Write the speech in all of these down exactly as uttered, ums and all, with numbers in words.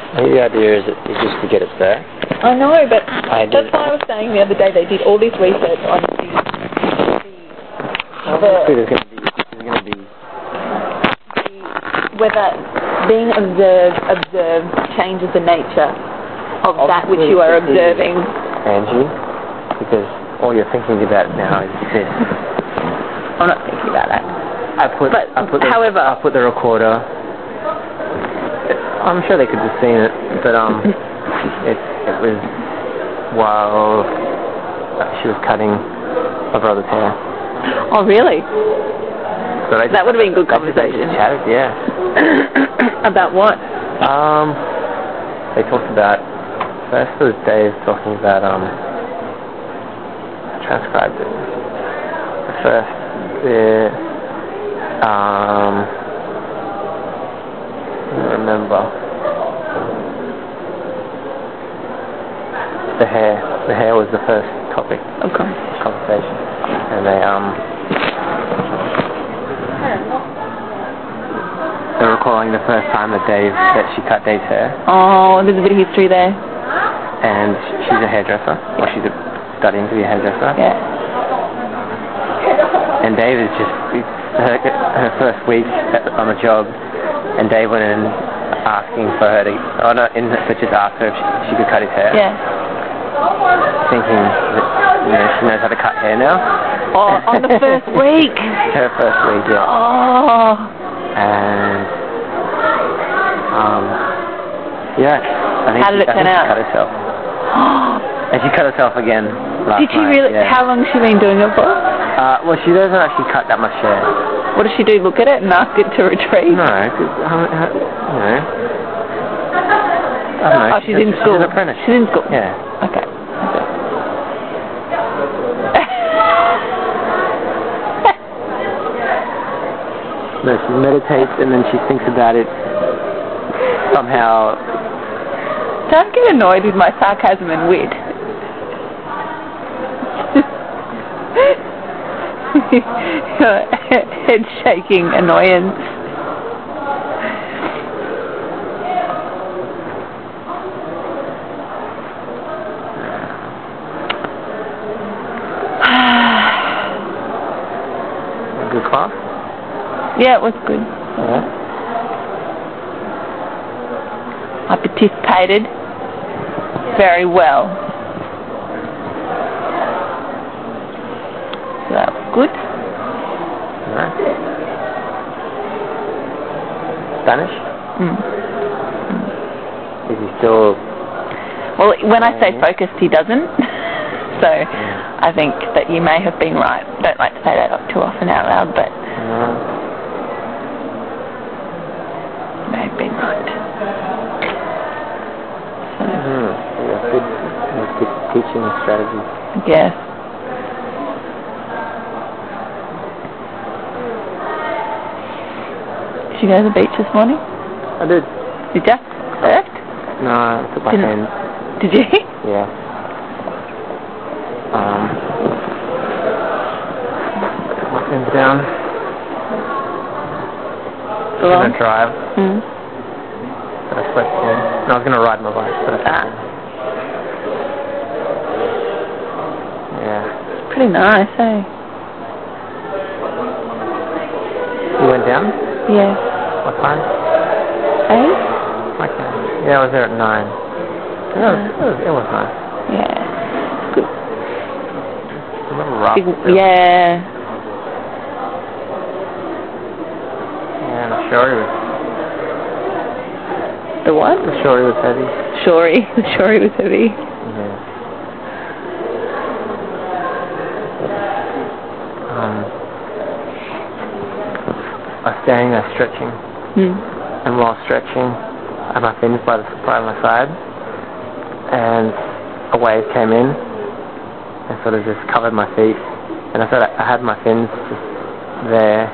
The idea is, it, is just to get it back. I know, but I that's why I was saying the other day they did all this research on the... the, Obviously there's going to be... There's going to be the whether being observed, observed changes the nature of that which you are observing. Angie, because all you're thinking about now is this. I'm not thinking about that. I put, but, I put the, however... I put the recorder... I'm sure they could have seen it, but um, it, it was while she was cutting my brother's hair. Oh, really? So they that would have been good they conversation. Just, they just chatted, yeah. About what? Um, they talked about, first was Dave talking about, um, I transcribed it. The first bit, um, I don't remember. The hair. The hair was the first topic. Okay. Of conversation. And they, um... they were recalling the first time that Dave, that she cut Dave's hair. Oh, there's a bit of history there. And she's a hairdresser. Yeah. Or she's a, studying to be a hairdresser. Yeah. And Dave is just... Her, her first week on the job... And Dave went in asking for her to, oh no, in, but just asked her if she, she could cut his hair. Yeah. Thinking that, you know, she knows how to cut hair now. Oh, on the first week? Her first week, yeah. Oh. And, um, yeah. I think how did she, it turn I think out? She cut herself. And she cut herself again last Did she night, really? Yeah. How long has she been doing it for? Uh, well, she doesn't actually cut that much hair. What does she do? Look at it and ask it to retrieve? No, cause, um, uh, you know. I don't know. Oh, she's, she's in school. She's an apprentice. She's in school. Yeah. Okay. No, she meditates and then she thinks about it somehow. Don't get annoyed with my sarcasm and wit. Head shaking annoyance. Good class? Yeah, it was good. Yeah. I participated very well. So that was good. Nice. Spanish? Mm. Is he still... Well, when I say focused, he doesn't. So I think that you may have been right. Don't like to say that too often out loud, but No. you may have been right. So, Mm, yeah, good, that's good teaching strategy. yes. Did you go to the beach this morning? I did. Did you? Surfed? No, I took my Didn't- hand. Did you? Yeah. Um, put my fins down. I was Along? gonna drive, Mm. but I slept in. No, I was gonna ride my bike, but I slept Ah. in. Yeah. Pretty nice, eh? You went down? Yeah. What time? Eh? Okay. Yeah, I was there at nine. It was, it was, it was nice. Yeah. Good. A little rough. Big, still. yeah. Yeah, the shorey was, The what? the shorey was heavy. Shorey. The shorey was heavy. Yeah. Um, I was standing there stretching, Hmm. and while stretching, I had my fins by, the, by my side, and a wave came in and sort of just covered my feet, and I thought I, I had my fins just there,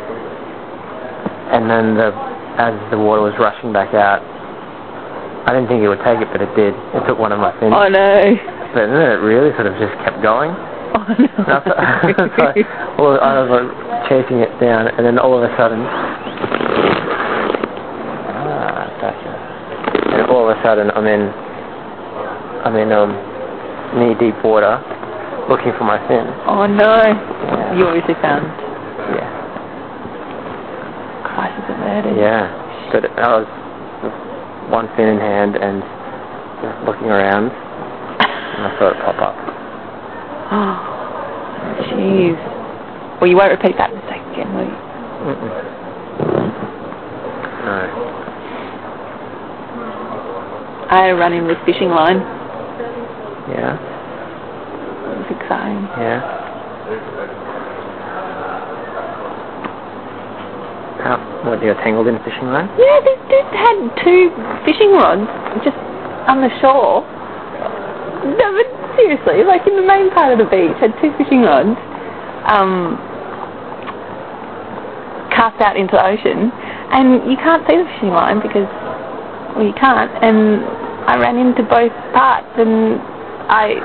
and then the, as the water was rushing back out, I didn't think it would take it, but it did. It took one of my fins. Oh no. But then it really sort of just kept going. Oh no. And I, thought, so I, well, I was like chasing it down, and then all of a sudden, ah, gotcha. And all a sudden I'm in, I'm in um, knee deep water, looking for my fin. Oh no! Yeah. You obviously found. Yeah. Christ, is it murdered? Yeah. But I was with one fin in hand and just looking around, and I saw it pop up. Oh, jeez. Well, you won't repeat that mistake again, will you? Mm-mm. No. I had a run in with fishing line. Yeah. It was exciting. Yeah. How, what, you got tangled in a fishing line? Yeah, this dude had two fishing rods just on the shore. No, but seriously, like in the main part of the beach, had two fishing rods um, cast out into the ocean, and you can't see the fishing line because, well, you can't, and I ran into both parts, and I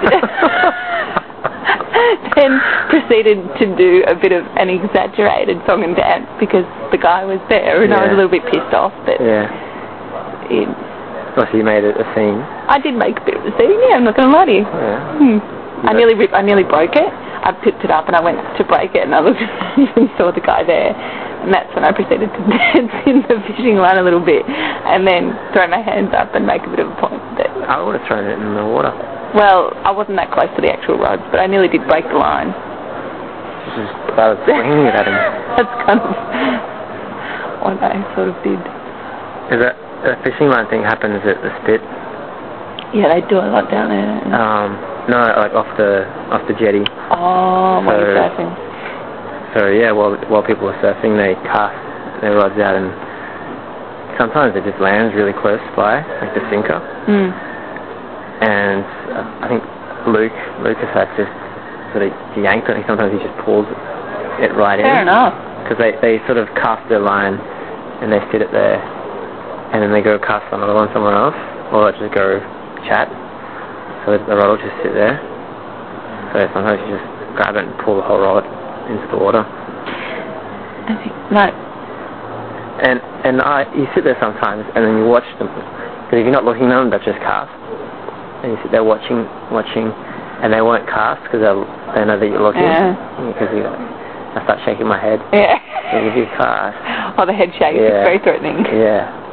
then proceeded to do a bit of an exaggerated song and dance because the guy was there, and yeah. I was a little bit pissed off, but yeah. it, Oh, so you made it a scene? I did make a bit of a scene, yeah, I'm not going to lie to you. Yeah. Hmm. I nearly ripped, I nearly broke it. I picked it up and I went to break it, and I looked and saw the guy there, and that's when I proceeded to dance in the fishing line a little bit, and then throw my hands up and make a bit of a point. But, I would have thrown it in the water. well, I wasn't that close to the actual rods, but I nearly did break the line. Just started swinging it at him. That's kind of what I sort of did. Is that a fishing line thing happens at the Spit? Yeah, they do a lot down there. Um, no, like off the off the jetty. Oh, while you're surfing. So yeah, while while people are surfing, they cast their rods out, and sometimes it just lands really close by, like the sinker. Mm. And uh, I think Luke Lucas had just sort of yanked it. Sometimes he just pulls it right Fair in. Fair enough. Because they they sort of cast their line, and they sit it there, and then they go cast another one somewhere else, or they just go chat. So the rod will just sit there. So sometimes you just grab it and pull the whole rod into the water. I think, no. And and I you sit there sometimes, and then you watch them. Because if you're not looking at them, they're just cast. And you sit there watching, watching, and they won't cast because they they know that you're looking. Yeah. Because you, I start shaking my head. Yeah. So if you cast. Oh, the head shake is Yeah. very threatening. Yeah.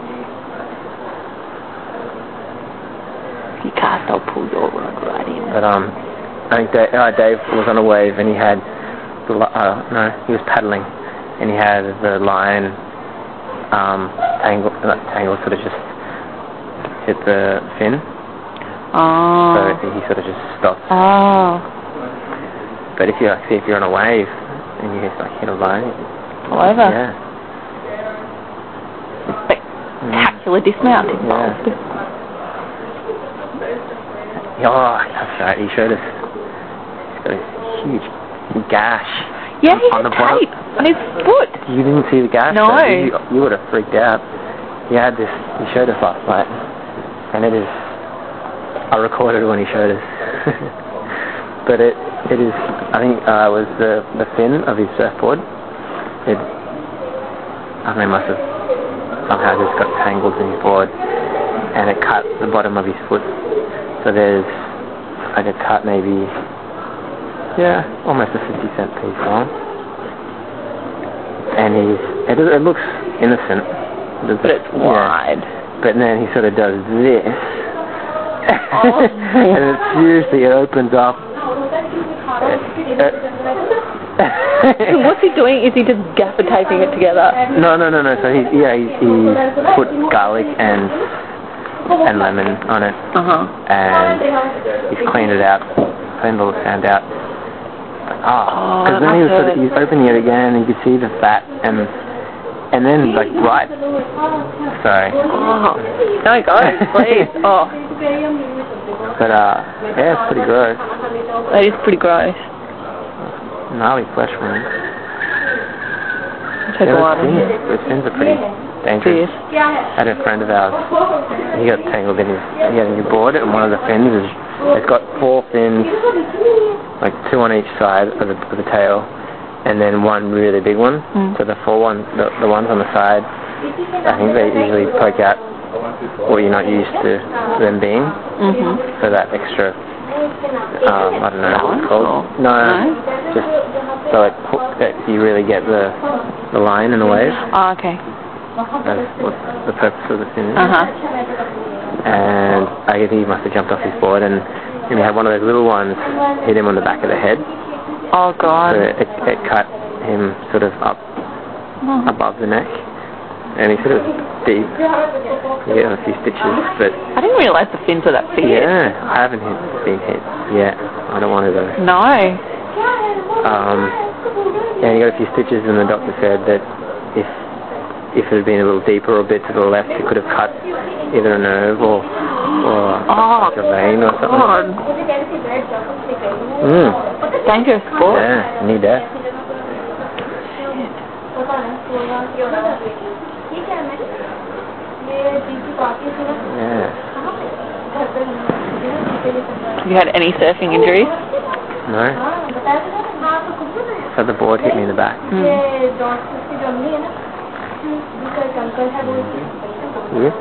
If you cast, I'll pull your rod right in. But um, I think Dave, uh, Dave was on a wave, and he had the li- uh, no, he was paddling, and he had the line um tangle, not tangle, sort of just hit the fin. Oh. So he sort of just stopped. Oh. But if you like, see if you're on a wave and you just like hit a line, However. yeah. Spectacular dismount involved. Yeah. Oh, that's right. He showed us. He's got a huge gash. Yeah, he on had the bottom. tape on his foot. You didn't see the gash? No. Though. You, you would have freaked out. He had this. He showed us last night, and it is. I recorded when he showed us. But it it is. I think uh, was the the fin of his surfboard. It. I mean, must have somehow just got tangled in his board, and it cut the bottom of his foot. So there's like a cut maybe, yeah, almost a fifty cent piece long. And he's, it, it looks innocent. It But it's yeah. wide. But then he sort of does this. Oh. And it seriously, it opens up. So what's he doing? Is he just gaffer taping it together? No, no, no, no. So he, yeah, he, he put garlic and and lemon on it, Uh-huh. and he's cleaned it out, cleaned all the sand out. Ah, because Oh, then he was sort of, good. he's opening it again, and you could see the fat, and and then like right. Sorry. Oh. No, go, please. Oh. But uh, yeah, it's pretty gross. That is pretty gross. Gnarly flesh wound. Take Yeah, a while. those fins, those fins are pretty dangerous. Yes. I had a friend of ours, he got tangled in his, he had a new board, and one of the fins is, it's got four fins, like two on each side of the, of the tail, and then one really big one. Mm. So the four one, the, the ones on the side, I think they usually poke out what you're not used to them being. Mm-hmm. So that extra, um, I don't know what it's called. No, No? just so it, that you really get the the line in the wave. Oh, okay. That's what the purpose of the fin is. Uh-huh. And I guess he must have jumped off his board, and, and he had one of those little ones hit him on the back of the head. Oh, God. So it, it cut him sort of up Oh. above the neck, and he sort of deep. You get a few stitches, but I didn't realise the fins were that big. yeah, I haven't hit, been hit yet. I don't want to though. No. Um, yeah, he got a few stitches, and the doctor said that if if it had been a little deeper or a bit to the left, it could have cut either a nerve or or Oh, like a vein or something. God. Mm. Dangerous sport. Yeah, need that. Yeah. Have you had any surfing injuries? No. So the board hit me in the back. Mm. Yeah.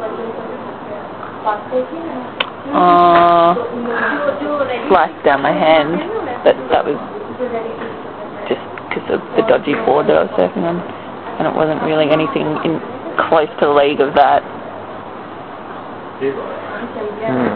Uh, sliced down my hand. That that was just because of the dodgy board that I was surfing on, and it wasn't really anything in close to the league of that. Hmm.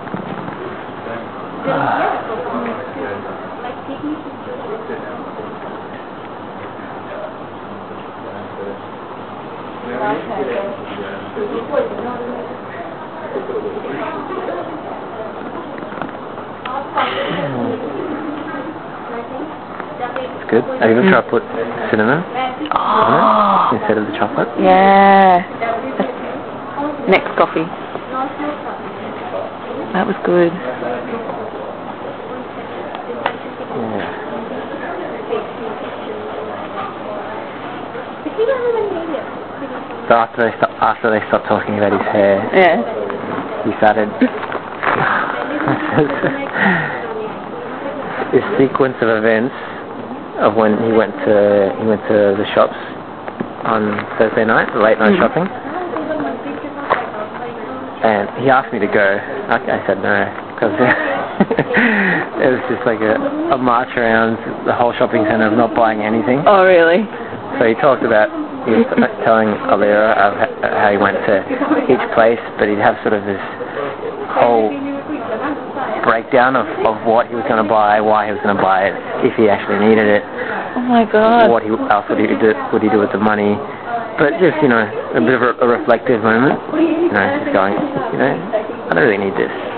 It's good. Are you going to try to put cinnamon on it instead of the chocolate? Yeah. Next coffee. That was good. Yeah. So after they stop, after they stopped talking about his hair, Yeah. he started this sequence of events of when he went to he went to the shops on Thursday night, late night Mm. shopping, and he asked me to go. I, I said no because it was just like a, a march around the whole shopping centre of not buying anything. Oh, really? So he talked about, he was telling Alira of how he went to each place, but he'd have sort of this whole breakdown of, of what he was going to buy, why he was going to buy it, if he actually needed it, Oh my God. what he, else would he do, would he do with the money. But just, you know, a bit of a, a reflective moment, you know, just going, you know, I don't really need this.